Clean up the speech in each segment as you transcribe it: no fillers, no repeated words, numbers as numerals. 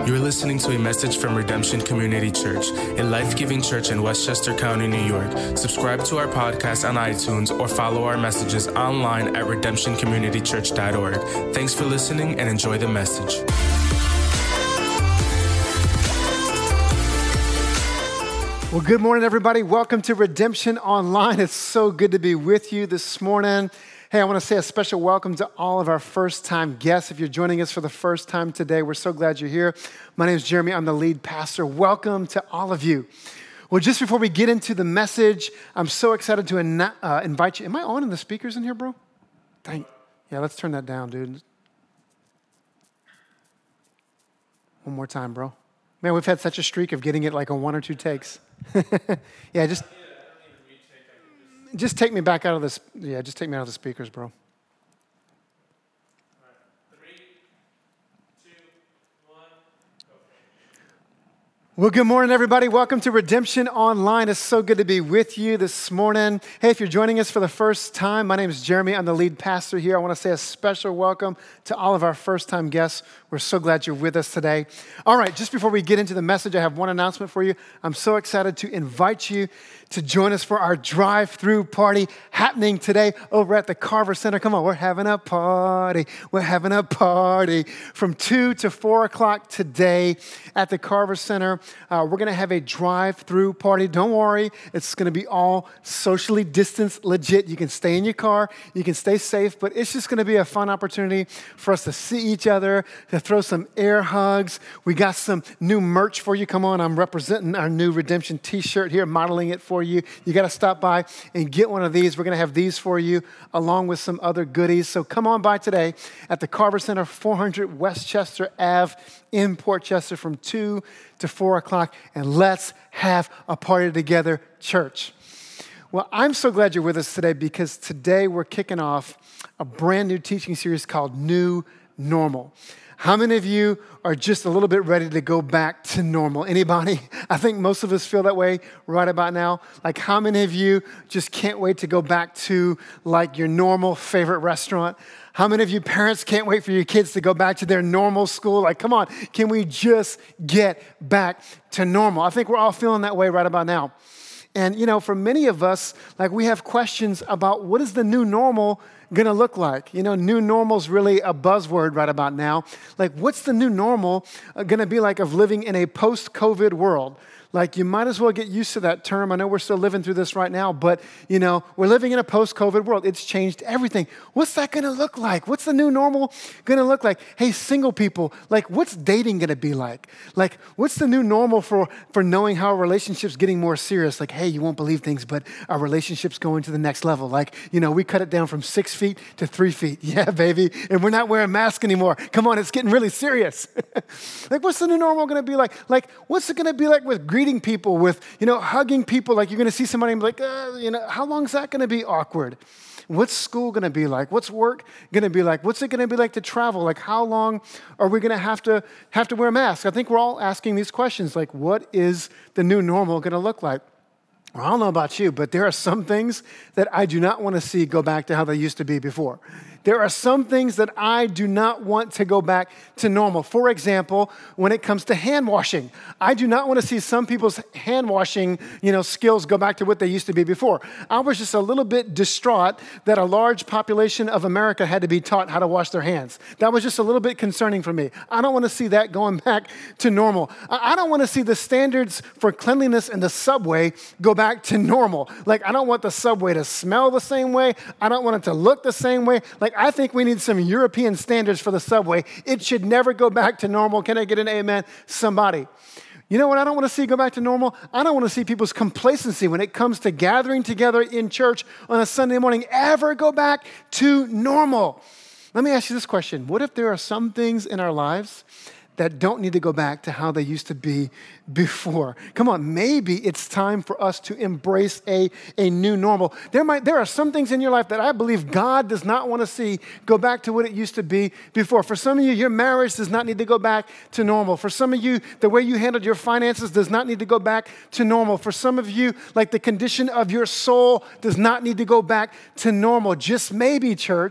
You're listening to a message from Redemption Community Church, a life-giving church in Westchester County, New York. Subscribe to our podcast on iTunes or follow our messages online at redemptioncommunitychurch.org. Thanks for listening and enjoy the message. Well, good morning, everybody. Welcome to Redemption Online. It's so good to be with you this morning. Hey, I want to say a special welcome to all of our first-time guests. If you're joining us for the first time today, we're so glad you're here. My name is Jeremy. I'm the lead pastor. Welcome to all of you. Well, just before we get into the message, I'm so excited to invite you. Am I on in the speakers in here, bro? Yeah, let's turn that down, dude. One more time, bro. Man, we've had such a streak of getting it like on one or two takes. Yeah, just take me back out of this. Yeah, just take me out of the speakers, bro. 3, 2, 1, go. Well, good morning, everybody. Welcome to Redemption Online. It's so good to be with you this morning. Hey, if you're joining us for the first time, my name is Jeremy. I'm the lead pastor here. I want to say a special welcome to all of our first-time guests. We're so glad you're with us today. All right, just before we get into the message, I have one announcement for you. I'm so excited to invite you to join us for our drive-through party happening today over at the Carver Center. Come on, we're having a party. We're having a party from 2 to 4 o'clock today at the Carver Center. We're going to have a drive-through party. Don't worry, it's going to be all socially distanced, legit. You can stay in your car. You can stay safe, but it's just going to be a fun opportunity for us to see each other, to throw some air hugs. We got some new merch for you. Come on, I'm representing our new Redemption t-shirt here, modeling it for you. You got to stop by and get one of these. We're going to have these for you along with some other goodies. So come on by today at the Carver Center, 400 Westchester Ave in Port Chester from 2 to 4 o'clock, and let's have a party together, church. Well, I'm so glad you're with us today because today we're kicking off a brand new teaching series called New Normal. How many of you are just a little bit ready to go back to normal? Anybody? I think most of us feel that way right about now. Like, how many of you just can't wait to go back to like your normal favorite restaurant? How many of you parents can't wait for your kids to go back to their normal school? Like, come on, can we just get back to normal? I think we're all feeling that way right about now. And, you know, for many of us, like, we have questions about what is the new normal going to look like? You know, new normal is really a buzzword right about now. Like, what's the new normal going to be like of living in a post-COVID world? Like, you might as well get used to that term. I know we're still living through this right now, but, you know, we're living in a post-COVID world. It's changed everything. What's that going to look like? What's the new normal going to look like? Hey, single people, like, what's dating going to be like? Like, what's the new normal for knowing how a relationship's getting more serious? Like, hey, you won't believe things, but our relationship's going to the next level. Like, you know, we cut it down from 6 feet to 3 feet. Yeah, baby. And we're not wearing masks anymore. Come on, it's getting really serious. Like, what's the new normal going to be like? Like, what's it going to be like with greeting people, with, you know, hugging people? Like, you're going to see somebody and be like, you know, how long is that going to be awkward? What's school going to be like? What's work going to be like? What's it going to be like to travel? Like, how long are we going to have to wear masks? I think we're all asking these questions, like, what is the new normal going to look like? Well, I don't know about you, but there are some things that I do not want to see go back to how they used to be before. There are some things that I do not want to go back to normal. For example, when it comes to hand washing, I do not want to see some people's hand washing, you know, skills go back to what they used to be before. I was just a little bit distraught that a large population of America had to be taught how to wash their hands. That was just a little bit concerning for me. I don't want to see that going back to normal. I don't want to see the standards for cleanliness in the subway go back to normal. Like, I don't want the subway to smell the same way. I don't want it to look the same way. Like, I think we need some European standards for the subway. It should never go back to normal. Can I get an amen? Somebody. You know what I don't want to see go back to normal? I don't want to see people's complacency when it comes to gathering together in church on a Sunday morning ever go back to normal. Let me ask you this question. What if there are some things in our lives that don't need to go back to how they used to be before? Come on, maybe it's time for us to embrace a new normal. There are some things in your life that I believe God does not want to see go back to what it used to be before. For some of you, your marriage does not need to go back to normal. For some of you, the way you handled your finances does not need to go back to normal. For some of you, like the condition of your soul does not need to go back to normal. Just maybe, church,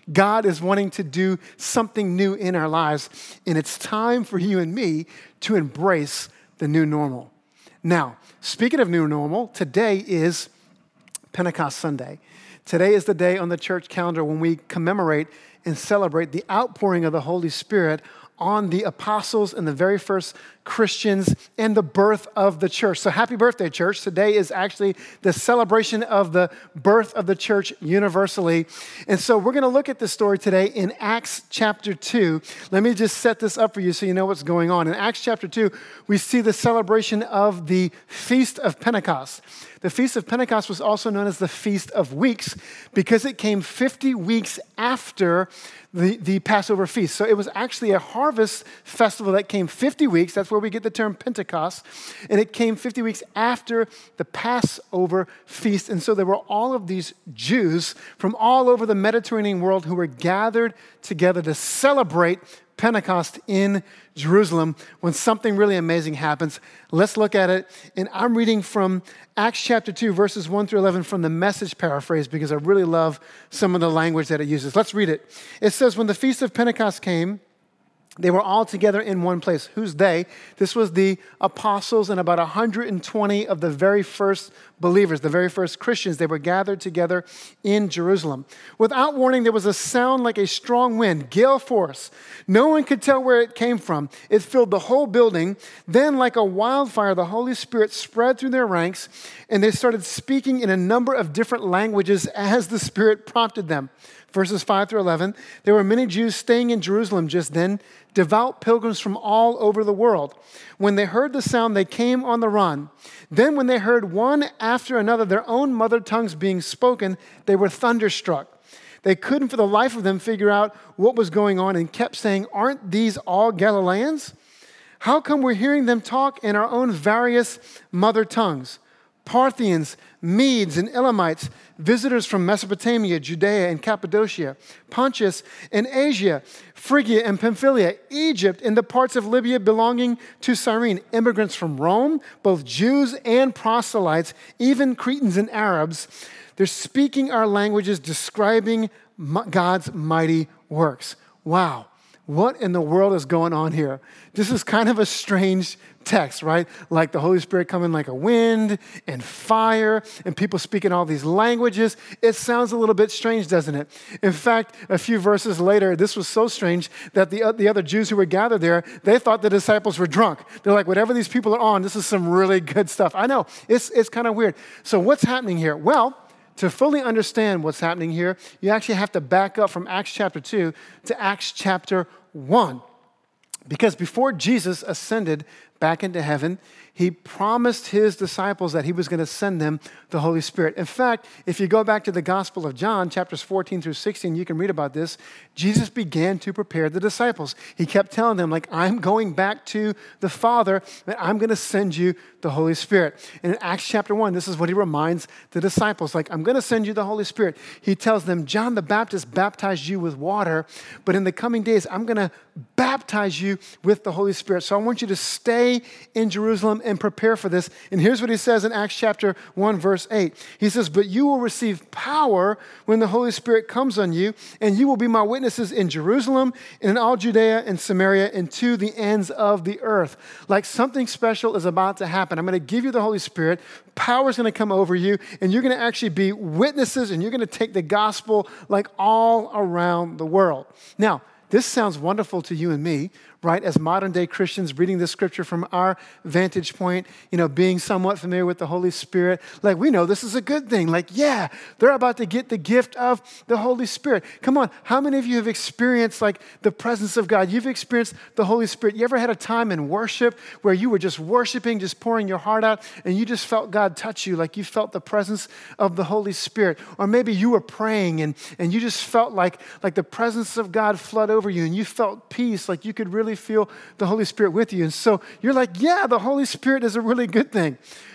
God is wanting to do something new in our lives, and it's time for you and me to embrace the new normal. Now, speaking of new normal, today is Pentecost Sunday. Today is the day on the church calendar when we commemorate and celebrate the outpouring of the Holy Spirit on the apostles and the very first Christians and the birth of the church. So happy birthday, church. Today is actually the celebration of the birth of the church universally. And so we're going to look at this story today in Acts chapter 2. Let me just set this up for you so you know what's going on. In Acts chapter 2, we see the celebration of the Feast of Pentecost. The Feast of Pentecost was also known as the Feast of Weeks because it came 50 weeks after the Passover feast. So it was actually a harvest festival that came 50 weeks. That's where we get the term Pentecost. And it came 50 weeks after the Passover feast. And so there were all of these Jews from all over the Mediterranean world who were gathered together to celebrate Pentecost in Jerusalem when something really amazing happens. Let's look at it. And I'm reading from Acts chapter 2, verses 1 through 11 from the Message paraphrase because I really love some of the language that it uses. Let's read it. It says, when the Feast of Pentecost came, they were all together in one place. Who's they? This was the apostles and about 120 of the very first believers, the very first Christians. They were gathered together in Jerusalem. Without warning, there was a sound like a strong wind, gale force. No one could tell where it came from. It filled the whole building. Then, like a wildfire, the Holy Spirit spread through their ranks, and they started speaking in a number of different languages as the Spirit prompted them. Verses 5 through 11, there were many Jews staying in Jerusalem just then, devout pilgrims from all over the world. When they heard the sound, they came on the run. Then when they heard one after another their own mother tongues being spoken, they were thunderstruck. They couldn't for the life of them figure out what was going on and kept saying, aren't these all Galileans? How come we're hearing them talk in our own various mother tongues? Parthians, Medes, and Elamites, visitors from Mesopotamia, Judea, and Cappadocia, Pontus and Asia, Phrygia and Pamphylia, Egypt, and the parts of Libya belonging to Cyrene, immigrants from Rome, both Jews and proselytes, even Cretans and Arabs. They're speaking our languages, describing God's mighty works. Wow. What in the world is going on here? This is kind of a strange text, right? Like the Holy Spirit coming like a wind and fire and people speaking all these languages. It sounds a little bit strange, doesn't it? In fact, a few verses later, this was so strange that the other Jews who were gathered there, they thought the disciples were drunk. They're like, whatever these people are on, this is some really good stuff. I know, it's kind of weird. So what's happening here? Well, to fully understand what's happening here, you actually have to back up from Acts chapter 2 to Acts chapter 1. Because before Jesus ascended back into heaven, he promised his disciples that he was going to send them the Holy Spirit. In fact, if you go back to the Gospel of John, chapters 14 through 16, you can read about this. Jesus began to prepare the disciples. He kept telling them, like, I'm going back to the Father, and I'm going to send you the Holy Spirit. And in Acts chapter 1, this is what he reminds the disciples, like, I'm going to send you the Holy Spirit. He tells them, John the Baptist baptized you with water, but in the coming days, I'm going to baptize you with the Holy Spirit. So I want you to stay in Jerusalem and prepare for this. And here's what he says in Acts chapter 1, verse 8. He says, but you will receive power when the Holy Spirit comes on you, and you will be my witnesses in Jerusalem and in all Judea and Samaria and to the ends of the earth. Like something special is about to happen. I'm going to give you the Holy Spirit. Power is going to come over you, and you're going to actually be witnesses, and you're going to take the gospel like all around the world. Now, this sounds wonderful to you and me, right? As modern day Christians reading this scripture from our vantage point, being somewhat familiar with the Holy Spirit, like we know this is a good thing. Like, yeah, they're about to get the gift of the Holy Spirit. Come on, how many of you have experienced like the presence of God? You've experienced the Holy Spirit. You ever had a time in worship where you were just worshiping, just pouring your heart out, and you just felt God touch you, like you felt the presence of the Holy Spirit? Or maybe you were praying and you just felt like the presence of God flood over you, and you felt peace, like you could really feel the Holy Spirit with you. And so you're like, yeah, the Holy Spirit is a really good thing.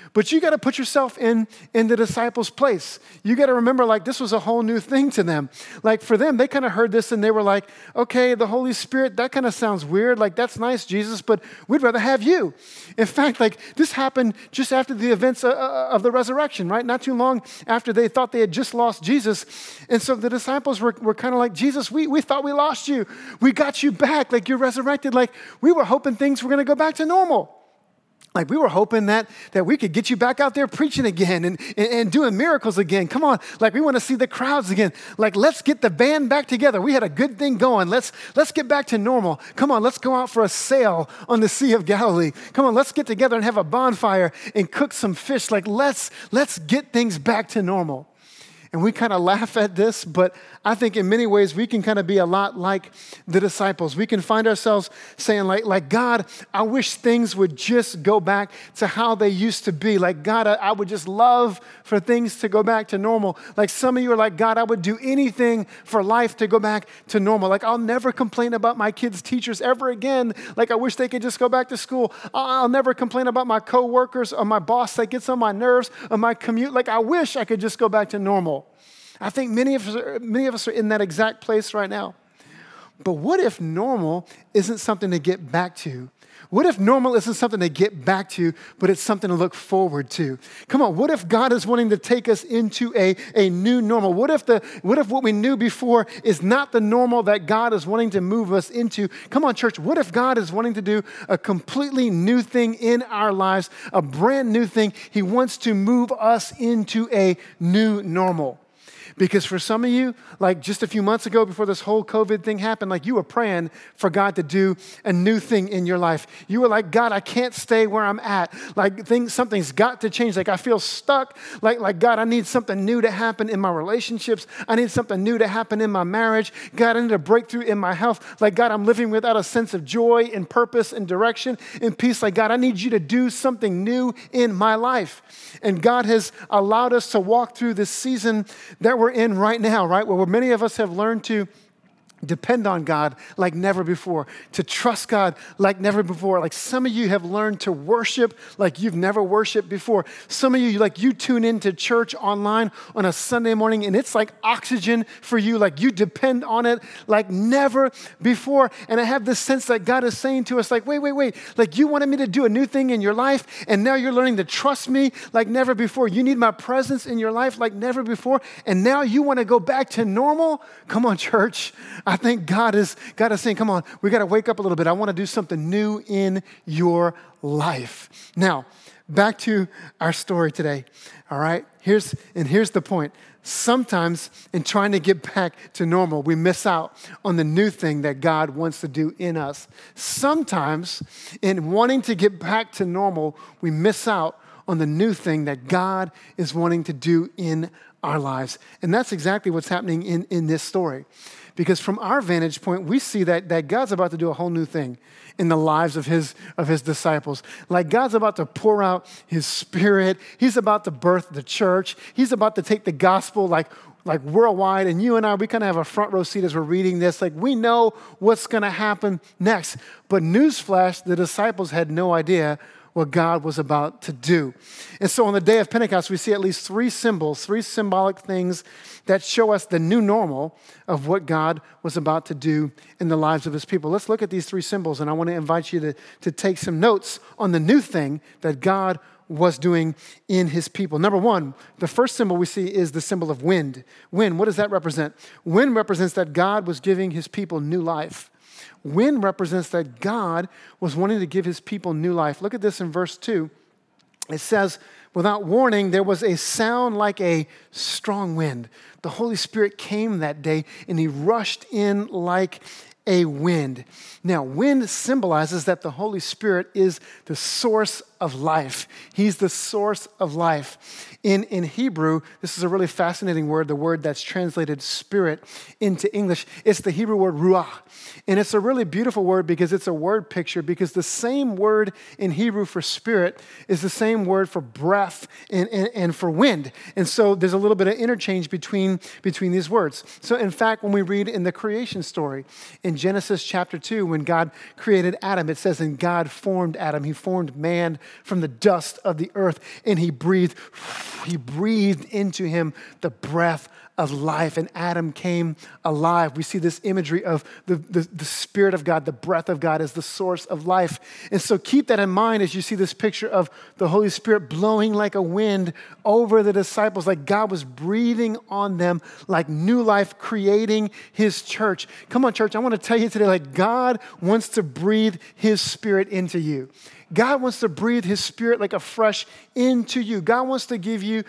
But you got to put yourself in the disciples' place. You got to remember, like, this was a whole new thing to them. Like, for them, they kind of heard this and they were like, okay, the Holy Spirit, that kind of sounds weird. Like, that's nice, Jesus, but we'd rather have you. In fact, like, this happened just after the events of the resurrection, right? Not too long after they thought they had just lost Jesus. And so the disciples were kind of like, Jesus, we thought we lost you. We got you back. Like, you're resurrected. Like, we were hoping things were going to go back to normal. Like, we were hoping that we could get you back out there preaching again and doing miracles again. Come on. Like, we want to see the crowds again. Like, let's get the band back together. We had a good thing going. Let's get back to normal. Come on, let's go out for a sail on the Sea of Galilee. Come on, let's get together and have a bonfire and cook some fish. Like, let's get things back to normal. And we kind of laugh at this, but I think in many ways we can kind of be a lot like the disciples. We can find ourselves saying like God, I wish things would just go back to how they used to be. Like, God, I would just love for things to go back to normal. Like, some of you are like, God, I would do anything for life to go back to normal. Like, I'll never complain about my kids' teachers ever again. Like, I wish they could just go back to school. I'll never complain about my coworkers or my boss that gets on my nerves or my commute. Like, I wish I could just go back to normal. I think many of us are in that exact place right now. But what if normal isn't something to get back to? What if normal isn't something to get back to, but it's something to look forward to? Come on, what if God is wanting to take us into a new normal? What if what we knew before is not the normal that God is wanting to move us into? Come on, church, what if God is wanting to do a completely new thing in our lives, a brand new thing? He wants to move us into a new normal. Because for some of you, like just a few months ago before this whole COVID thing happened, like you were praying for God to do a new thing in your life. You were like, God, I can't stay where I'm at. Like something's got to change. Like I feel stuck. Like God, I need something new to happen in my relationships. I need something new to happen in my marriage. God, I need a breakthrough in my health. Like God, I'm living without a sense of joy and purpose and direction and peace. Like God, I need you to do something new in my life. And God has allowed us to walk through this season that we're in right now, right? Where many of us have learned to depend on God like never before, to trust God like never before. Like some of you have learned to worship like you've never worshiped before. Some of you, like you tune into church online on a Sunday morning and it's like oxygen for you. Like you depend on it like never before. And I have this sense that God is saying to us like, wait. Like you wanted me to do a new thing in your life and now you're learning to trust me like never before. You need my presence in your life like never before. And now you want to go back to normal? Come on, church. I think God is saying, come on, we got to wake up a little bit. I want to do something new in your life. Now, back to our story today, all right? Here's the point. Sometimes in trying to get back to normal, we miss out on the new thing that God wants to do in us. Sometimes in wanting to get back to normal, we miss out on the new thing that God is wanting to do in our lives. And that's exactly what's happening in this story. Because from our vantage point, we see that God's about to do a whole new thing in the lives of his disciples. Like God's about to pour out his Spirit. He's about to birth the church. He's about to take the gospel like worldwide. And you and I, we kind of have a front row seat as we're reading this. Like we know what's going to happen next. But newsflash, the disciples had no idea what God was about to do. And so on the day of Pentecost, we see at least three symbolic things that show us the new normal of what God was about to do in the lives of his people. Let's look at these three symbols, and I want to invite you to take some notes on the new thing that God was doing in his people. Number one, the first symbol we see is the symbol of wind. Wind, what does that represent? Wind represents that God was giving his people new life. Wind represents that God was wanting to give his people new life. Look at this in verse 2. It says, without warning, there was a sound like a strong wind. The Holy Spirit came that day and he rushed in like a wind. Now, wind symbolizes that the Holy Spirit is the source of life. He's the source of life. In Hebrew, this is a really fascinating word, the word that's translated spirit into English. It's the Hebrew word ruach. And it's a really beautiful word because it's a word picture, because the same word in Hebrew for spirit is the same word for breath and for wind. And so there's a little bit of interchange between these words. So in fact, when we read in the creation story, in Genesis chapter 2, when God created Adam, it says, and God formed Adam. He formed man from the dust of the earth, and he breathed into him the breath of life, and Adam came alive. We see this imagery of the Spirit of God, the breath of God as the source of life. And so keep that in mind as you see this picture of the Holy Spirit blowing like a wind over the disciples, like God was breathing on them like new life, creating his church. Come on, church, I want to tell you today, like God wants to breathe his Spirit into you. God wants to breathe his Spirit like a fresh into you. God wants to give you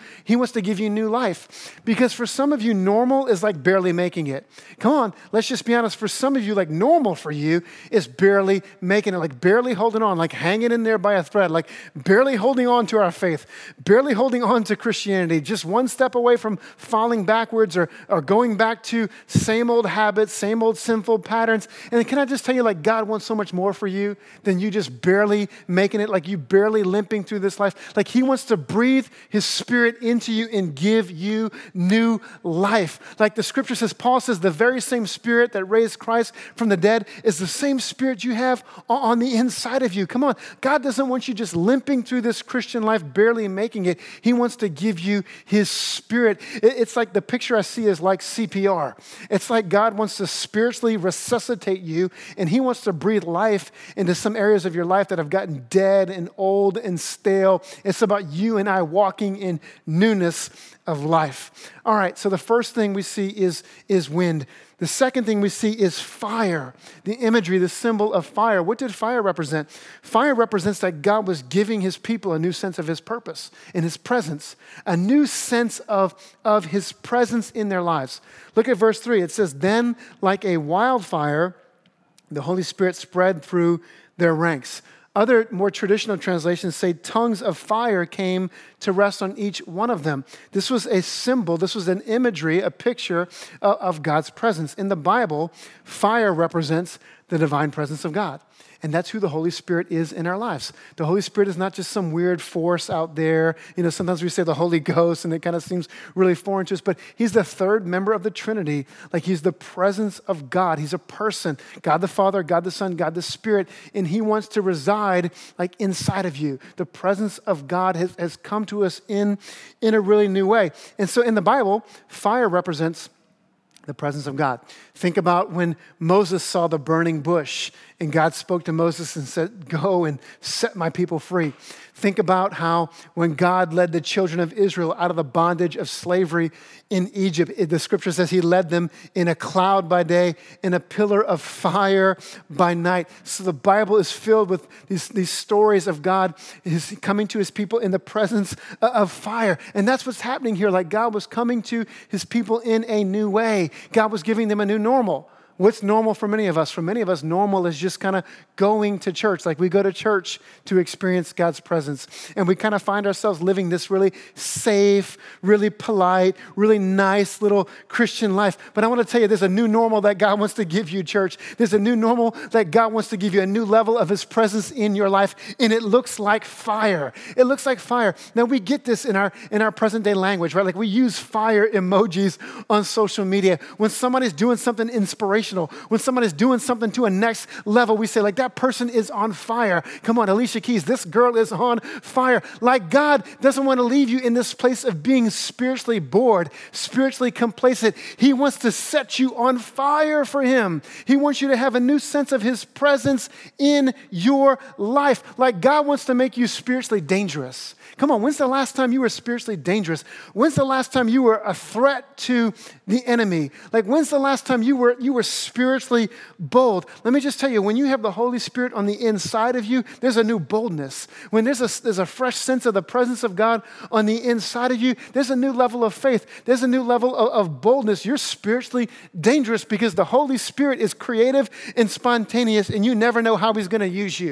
new life. Because for some of you, normal is like barely making it. Come on, let's just be honest. For some of you, like normal for you is barely making it, like barely holding on, like hanging in there by a thread, like barely holding on to our faith, barely holding on to Christianity, just one step away from falling backwards or going back to same old habits, same old sinful patterns. And can I just tell you, like God wants so much more for you than you just barely making it, like you barely limping through this life. Like he wants to breathe his Spirit into you and give you new life. Like the scripture says, Paul says, the very same Spirit that raised Christ from the dead is the same Spirit you have on the inside of you. Come on. God doesn't want you just limping through this Christian life, barely making it. He wants to give you his Spirit. It's like the picture I see is like CPR. It's like God wants to spiritually resuscitate you, and he wants to breathe life into some areas of your life that have gotten dead and old and stale. It's about you and I walking in newness of life. All right, so the first thing we see is wind. The second thing we see is fire. The imagery, the symbol of fire. What did fire represent? Fire represents that God was giving his people a new sense of his purpose and his presence, a new sense of his presence in their lives. Look at verse 3. It says, then like a wildfire, the Holy Spirit spread through their ranks. Other more traditional translations say tongues of fire came to rest on each one of them. This was a symbol, this was an imagery, a picture of God's presence. In the Bible, fire represents the divine presence of God. And that's who the Holy Spirit is in our lives. The Holy Spirit is not just some weird force out there. You know, sometimes we say the Holy Ghost and it kind of seems really foreign to us, but he's the third member of the Trinity. Like he's the presence of God. He's a person, God the Father, God the Son, God the Spirit, and he wants to reside like inside of you. The presence of God has come to us in a really new way. And so in the Bible, fire represents the presence of God. Think about when Moses saw the burning bush and God spoke to Moses and said, go and set my people free. Think about how when God led the children of Israel out of the bondage of slavery in Egypt, the scripture says he led them in a cloud by day, in a pillar of fire by night. So the Bible is filled with these stories of God is coming to his people in the presence of fire. And that's what's happening here. Like God was coming to his people in a new way. God was giving them a new normal. What's normal for many of us? For many of us, normal is just kind of going to church. Like we go to church to experience God's presence. And we kind of find ourselves living this really safe, really polite, really nice little Christian life. But I want to tell you, there's a new normal that God wants to give you, church. There's a new normal that God wants to give you, a new level of his presence in your life. And it looks like fire. It looks like fire. Now we get this in our present day language, right? Like we use fire emojis on social media. When somebody's doing something inspirational, when somebody's doing something to a next level, we say like that person is on fire. Come on, Alicia Keys, this girl is on fire. Like God doesn't want to leave you in this place of being spiritually bored, spiritually complacent. He wants to set you on fire for him. He wants you to have a new sense of his presence in your life. Like God wants to make you spiritually dangerous. Come on, when's the last time you were spiritually dangerous? When's the last time you were a threat to the enemy? Like when's the last time you were spiritually bold? Let me just tell you, when you have the Holy Spirit on the inside of you, there's a new boldness. When there's a fresh sense of the presence of God on the inside of you, there's a new level of faith. There's a new level of boldness. You're spiritually dangerous because the Holy Spirit is creative and spontaneous, and you never know how he's going to use you.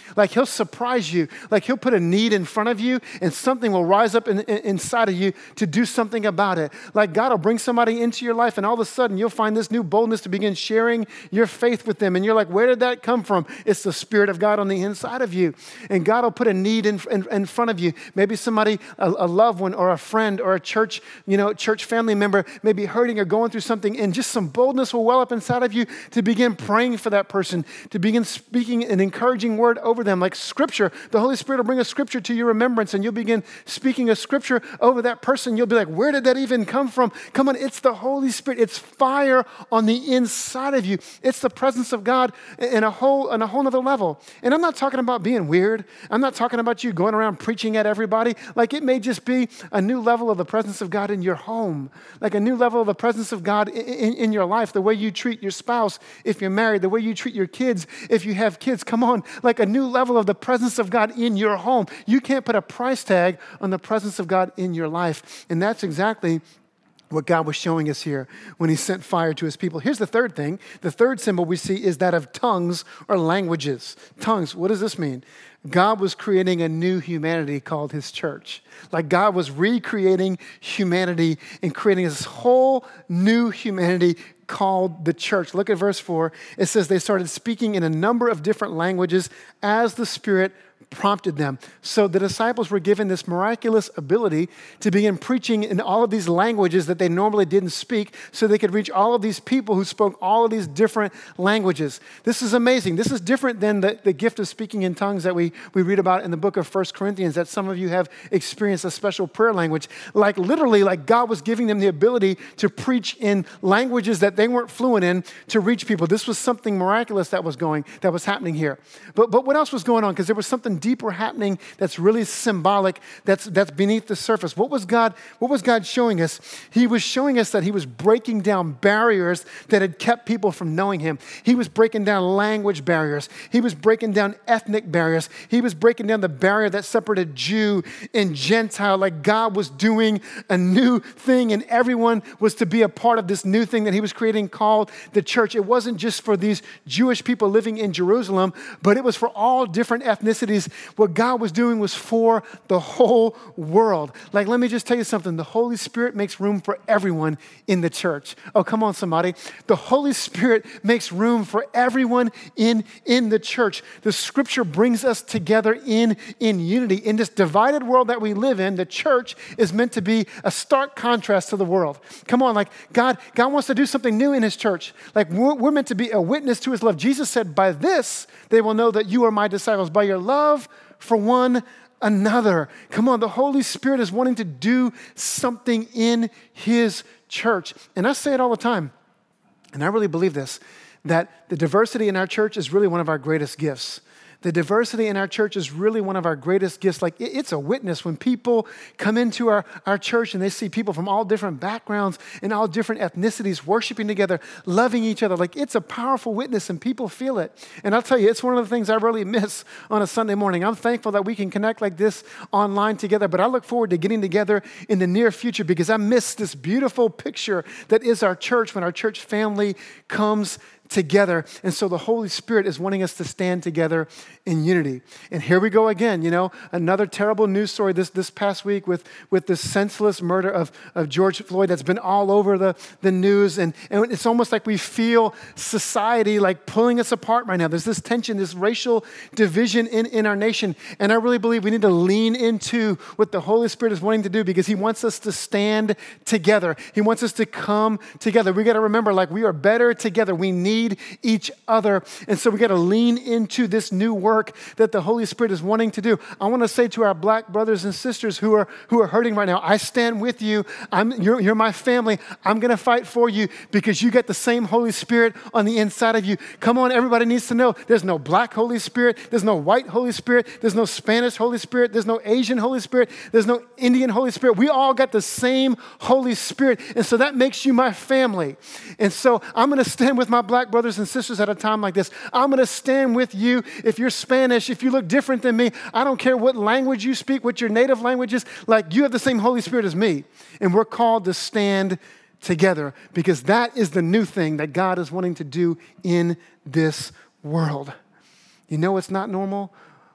Like he'll surprise you. Like he'll put a need in front of you and something will rise up inside of you to do something about it. Like God will bring somebody into your life and all of a sudden you'll find this new boldness to begin sharing your faith with them. And you're like, where did that come from? It's the Spirit of God on the inside of you. And God will put a need in front of you. Maybe somebody, a loved one or a friend or a church family member may be hurting or going through something, and just some boldness will well up inside of you to begin praying for that person, to begin speaking an encouraging word over them, like scripture. The Holy Spirit will bring a scripture to your remembrance and you'll begin speaking a scripture over that person. You'll be like, where did that even come from? Come on, it's the Holy Spirit. It's fire on the inside of you. It's the presence of God in a whole nother level. And I'm not talking about being weird. I'm not talking about you going around preaching at everybody. Like it may just be a new level of the presence of God in your home, like a new level of the presence of God in your life, the way you treat your spouse if you're married, the way you treat your kids if you have kids. Come on, like a new level of the presence of God in your home. You can't put a price tag on the presence of God in your life. And that's exactly what God was showing us here when he sent fire to his people. Here's the third thing. The third symbol we see is that of tongues or languages. Tongues, what does this mean? God was creating a new humanity called his church. Like God was recreating humanity and creating this whole new humanity called the church. Look at verse 4. It says they started speaking in a number of different languages as the Spirit prompted them. So the disciples were given this miraculous ability to begin preaching in all of these languages that they normally didn't speak, so they could reach all of these people who spoke all of these different languages. This is amazing. This is different than the gift of speaking in tongues that we read about in the book of 1 Corinthians, that some of you have experienced a special prayer language. Like literally, like God was giving them the ability to preach in languages that they weren't fluent in to reach people. This was something miraculous that was happening here. But what else was going on? Because there was something deeper happening that's really symbolic, that's beneath the surface. What was God showing us? He was showing us that he was breaking down barriers that had kept people from knowing him. He was breaking down language barriers. He was breaking down ethnic barriers. He was breaking down the barrier that separated Jew and Gentile. Like God was doing a new thing and everyone was to be a part of this new thing that he was creating called the church. It wasn't just for these Jewish people living in Jerusalem, but it was for all different ethnicities. What God was doing was for the whole world. Like, let me just tell you something. The Holy Spirit makes room for everyone in the church. Oh, come on, somebody. The Holy Spirit makes room for everyone in the church. The scripture brings us together in unity. In this divided world that we live in, the church is meant to be a stark contrast to the world. Come on, like God wants to do something new in his church. Like we're meant to be a witness to his love. Jesus said, by this, they will know that you are my disciples, by your love for one another. Come on, the Holy Spirit is wanting to do something in his church. And I say it all the time, and I really believe this, that the diversity in our church is really one of our greatest gifts. The diversity in our church is really one of our greatest gifts. Like it's a witness when people come into our church and they see people from all different backgrounds and all different ethnicities worshiping together, loving each other. Like it's a powerful witness and people feel it. And I'll tell you, it's one of the things I really miss on a Sunday morning. I'm thankful that we can connect like this online together, but I look forward to getting together in the near future because I miss this beautiful picture that is our church when our church family comes together. And so the Holy Spirit is wanting us to stand together in unity. And here we go again, another terrible news story this past week with the senseless murder of George Floyd that's been all over the news. And it's almost like we feel society like pulling us apart right now. There's this tension, this racial division in our nation. And I really believe we need to lean into what the Holy Spirit is wanting to do because he wants us to stand together. He wants us to come together. We got to remember, like we are better together. We need each other. And so we got to lean into this new work that the Holy Spirit is wanting to do. I want to say to our black brothers and sisters who are hurting right now, I stand with you. You're my family. I'm going to fight for you because you got the same Holy Spirit on the inside of you. Come on, everybody needs to know there's no black Holy Spirit. There's no white Holy Spirit. There's no Spanish Holy Spirit. There's no Asian Holy Spirit. There's no Indian Holy Spirit. We all got the same Holy Spirit. And so that makes you my family. And so I'm going to stand with my black brothers and sisters at a time like this. I'm going to stand with you. If you're Spanish, if you look different than me, I don't care what language you speak, what your native language is, like you have the same Holy Spirit as me. And we're called to stand together because that is the new thing that God is wanting to do in this world. You know what's not normal?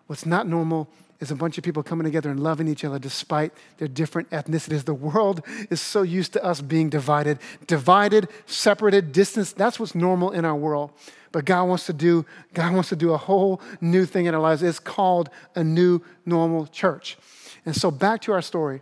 What's not normal is a bunch of people coming together and loving each other despite their different ethnicities. The world is so used to us being divided, separated, distanced. That's what's normal in our world. But God wants to do a whole new thing in our lives. It's called a new normal church. And so back to our story.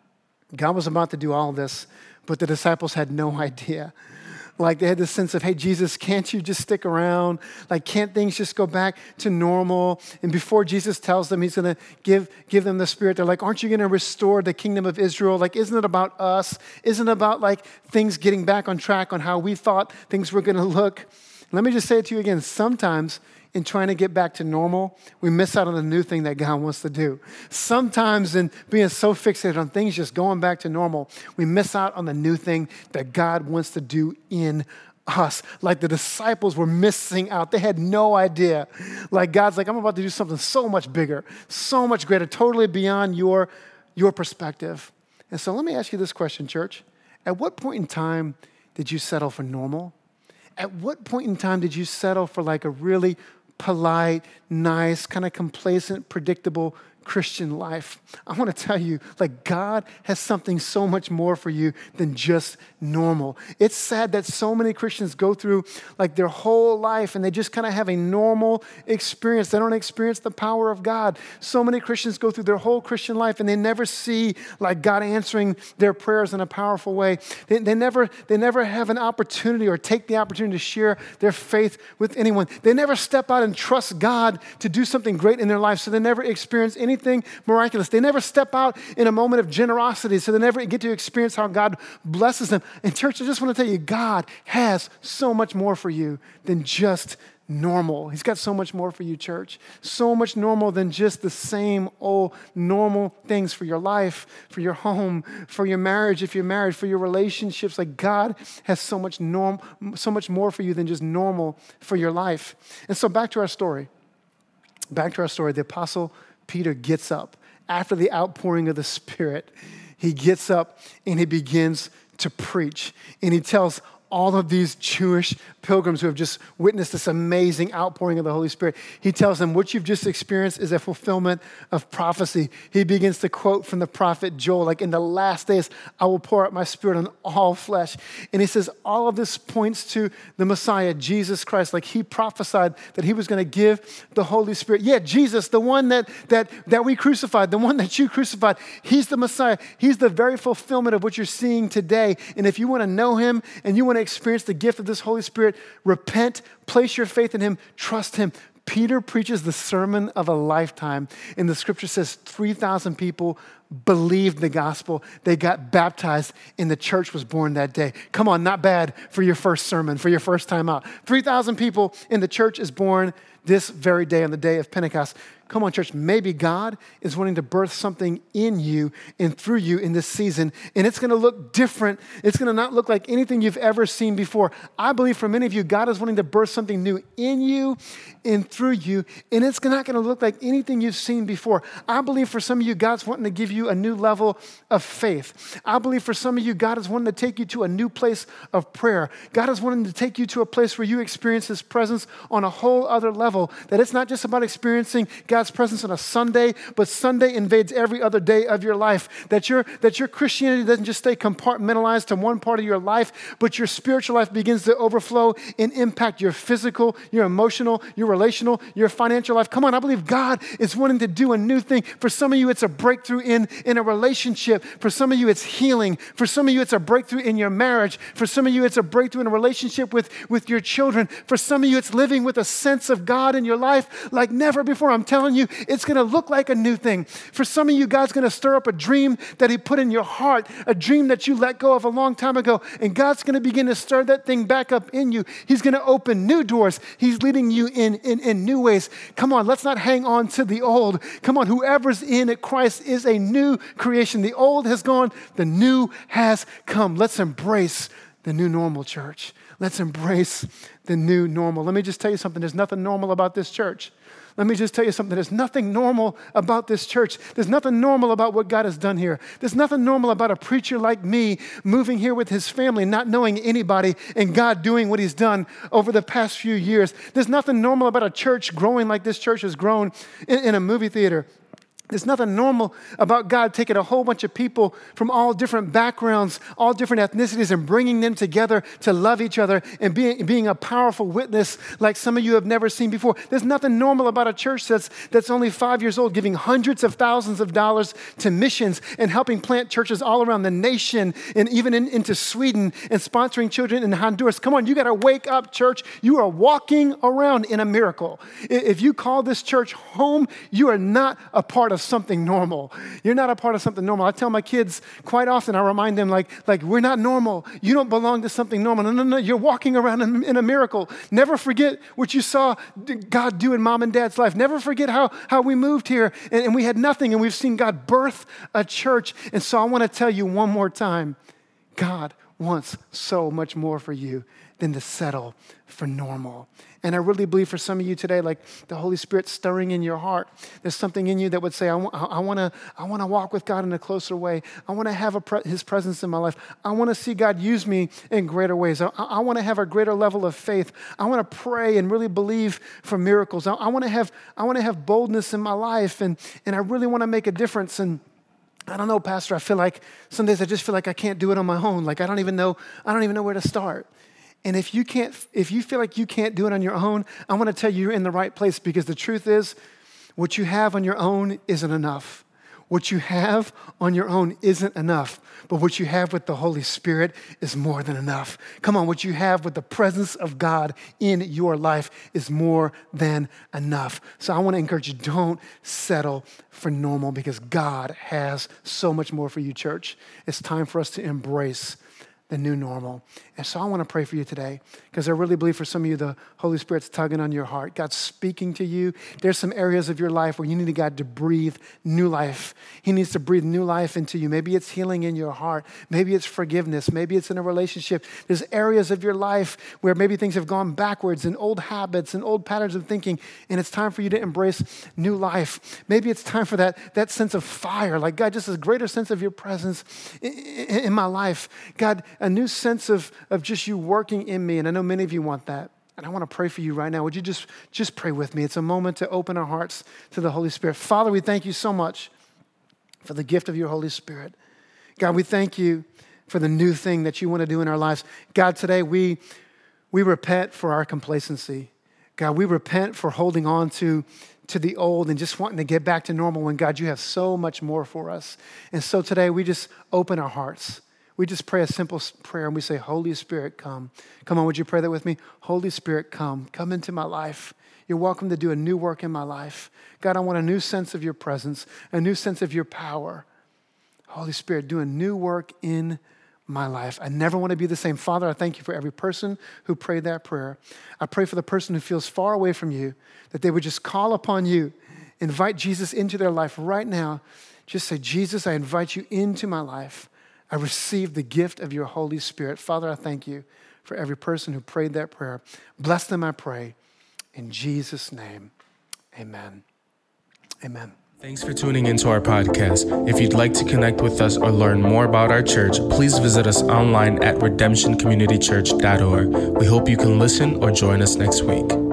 God was about to do all this, but the disciples had no idea. Like they had this sense of, hey, Jesus, can't you just stick around? Like, can't things just go back to normal? And before Jesus tells them he's going to give them the Spirit, they're like, aren't you going to restore the kingdom of Israel? Like, isn't it about us? Isn't it about like things getting back on track on how we thought things were going to look? Let me just say it to you again. Sometimes in trying to get back to normal, we miss out on the new thing that God wants to do. Sometimes in being so fixated on things just going back to normal, we miss out on the new thing that God wants to do in us. Like the disciples were missing out. They had no idea. Like God's like, I'm about to do something so much bigger, so much greater, totally beyond your perspective. And so let me ask you this question, church. At what point in time did you settle for normal? At what point in time did you settle for like a really polite, nice, kind of complacent, predictable Christian life? I want to tell you, like God has something so much more for you than just normal. It's sad that so many Christians go through like their whole life and they just kind of have a normal experience. They don't experience the power of God. So many Christians go through their whole Christian life and they never see like God answering their prayers in a powerful way. They never have an opportunity or take the opportunity to share their faith with anyone. They never step out and trust God to do something great in their life, so they never experience anything miraculous. They never step out in a moment of generosity, so they never get to experience how God blesses them. And church, I just want to tell you, God has so much more for you than just normal. He's got so much more for you, church. So much normal than just the same old normal things for your life, for your home, for your marriage, if you're married, for your relationships. Like God has so much more for you than just normal for your life. And so back to our story. The Apostle Peter gets up. After the outpouring of the Spirit, he gets up and he begins to preach. And he tells all of these Jewish pilgrims who have just witnessed this amazing outpouring of the Holy Spirit, he tells them, what you've just experienced is a fulfillment of prophecy. He begins to quote from the prophet Joel, like, in the last days, I will pour out my Spirit on all flesh. And he says, all of this points to the Messiah, Jesus Christ. Like he prophesied that he was going to give the Holy Spirit. Yeah, Jesus, the one that we crucified, the one that you crucified, he's the Messiah. He's the very fulfillment of what you're seeing today. And if you want to know him and you want to experience the gift of this Holy Spirit, repent, place your faith in him, trust him. Peter preaches the sermon of a lifetime. And the scripture says 3,000 people believed the gospel. They got baptized and the church was born that day. Come on, not bad for your first sermon, for your first time out. 3,000 people and the church is born this very day, on the day of Pentecost. Come on, church, maybe God is wanting to birth something in you and through you in this season, and it's going to look different. It's going to not look like anything you've ever seen before. I believe for many of you, God is wanting to birth something new in you and through you, and it's not going to look like anything you've seen before. I believe for some of you, God's wanting to give you a new level of faith. I believe for some of you, God is wanting to take you to a new place of prayer. God is wanting to take you to a place where you experience his presence on a whole other level, that it's not just about experiencing God's presence on a Sunday, but Sunday invades every other day of your life. That your Christianity doesn't just stay compartmentalized to one part of your life, but your spiritual life begins to overflow and impact your physical, your emotional, your relational, your financial life. Come on, I believe God is wanting to do a new thing. For some of you, it's a breakthrough in a relationship. For some of you, it's healing. For some of you, it's a breakthrough in your marriage. For some of you, it's a breakthrough in a relationship with your children. For some of you, it's living with a sense of God in your life like never before. I'm telling you, it's going to look like a new thing. For some of you, God's going to stir up a dream that he put in your heart, a dream that you let go of a long time ago, and God's going to begin to stir that thing back up in you. He's going to open new doors. He's leading you in new ways. Come on, let's not hang on to the old. Come on, whoever's in Christ is a new creation. The old has gone, the new has come. Let's embrace the new normal, church. Let's embrace the new normal. Let me just tell you something. There's nothing normal about this church. Let me just tell you something. There's nothing normal about this church. There's nothing normal about what God has done here. There's nothing normal about a preacher like me moving here with his family, not knowing anybody, and God doing what he's done over the past few years. There's nothing normal about a church growing like this church has grown in a movie theater. There's nothing normal about God taking a whole bunch of people from all different backgrounds, all different ethnicities, and bringing them together to love each other and being a powerful witness like some of you have never seen before. There's nothing normal about a church that's only 5 years old, giving hundreds of thousands of dollars to missions and helping plant churches all around the nation and even into Sweden and sponsoring children in Honduras. Come on, you got to wake up, church. You are walking around in a miracle. If you call this church home, you are not a part of something normal. You're not a part of something normal. I tell my kids quite often, I remind them like we're not normal. You don't belong to something normal. No. You're walking around in a miracle. Never forget what you saw God do in mom and dad's life. Never forget how we moved here and we had nothing and we've seen God birth a church. And so I want to tell you one more time, God wants so much more for you than to settle for normal. And I really believe for some of you today, like the Holy Spirit stirring in your heart, there's something in you that would say, I want to walk with God in a closer way. I want to have his presence in my life. I want to see God use me in greater ways. I want to have a greater level of faith. I want to pray and really believe for miracles. I want to have boldness in my life, and I really want to make a difference. And I don't know, Pastor, I feel like some days I just feel like I can't do it on my own. Like I don't even know where to start. And if you feel like you can't do it on your own, I want to tell you you're in the right place, because the truth is what you have on your own isn't enough. What you have on your own isn't enough, but what you have with the Holy Spirit is more than enough. Come on, what you have with the presence of God in your life is more than enough. So I want to encourage you, don't settle for normal, because God has so much more for you, church. It's time for us to embrace the new normal. And so I want to pray for you today, because I really believe for some of you, the Holy Spirit's tugging on your heart. God's speaking to you. There's some areas of your life where you need God to breathe new life. He needs to breathe new life into you. Maybe it's healing in your heart. Maybe it's forgiveness. Maybe it's in a relationship. There's areas of your life where maybe things have gone backwards and old habits and old patterns of thinking, and it's time for you to embrace new life. Maybe it's time for that sense of fire, like God, just a greater sense of your presence in my life. God, a new sense of just you working in me. And I know many of you want that. And I want to pray for you right now. Would you just pray with me? It's a moment to open our hearts to the Holy Spirit. Father, we thank you so much for the gift of your Holy Spirit. God, we thank you for the new thing that you want to do in our lives. God, today we repent for our complacency. God, we repent for holding on to the old and just wanting to get back to normal when, God, you have so much more for us. And so today we just open our hearts. We just pray a simple prayer and we say, Holy Spirit, come. Come on, would you pray that with me? Holy Spirit, come. Come into my life. You're welcome to do a new work in my life. God, I want a new sense of your presence, a new sense of your power. Holy Spirit, do a new work in my life. I never want to be the same. Father, I thank you for every person who prayed that prayer. I pray for the person who feels far away from you, that they would just call upon you, invite Jesus into their life right now. Just say, Jesus, I invite you into my life. I receive the gift of your Holy Spirit. Father, I thank you for every person who prayed that prayer. Bless them, I pray. In Jesus' name, amen. Amen. Thanks for tuning into our podcast. If you'd like to connect with us or learn more about our church, please visit us online at redemptioncommunitychurch.org. We hope you can listen or join us next week.